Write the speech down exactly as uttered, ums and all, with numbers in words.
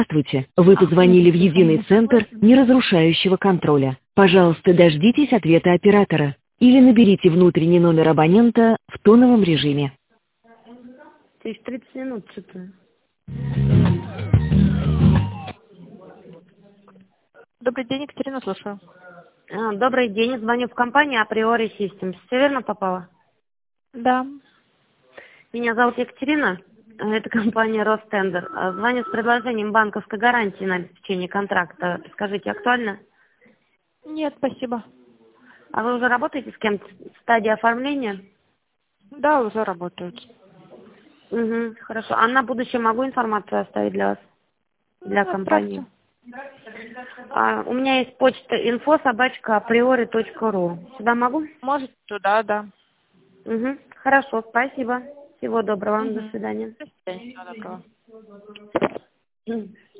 Здравствуйте. Вы позвонили в единый центр неразрушающего контроля. Пожалуйста, дождитесь ответа оператора или наберите внутренний номер абонента в тоновом режиме. Через тридцать минут что-то. Добрый день, Екатерина, слушаю. А, добрый день, звоню в компанию Априори Systems. Все верно попало? Да. Меня зовут Екатерина, это компания Ростендер. Звоню с предложением банковской гарантии на обеспечение контракта. Скажите, актуально? Нет, спасибо. А вы уже работаете с кем-то в стадии оформления? Да, уже работают. Угу, хорошо. А на будущее могу информацию оставить для вас? Для Ну, компании? здравствуйте. А, у меня есть почта инфо собачка априори точка ру. Сюда могу? Может, туда, да. Угу, хорошо, спасибо. Всего доброго вам, до Угу. свидания. До свидания, всего доброго.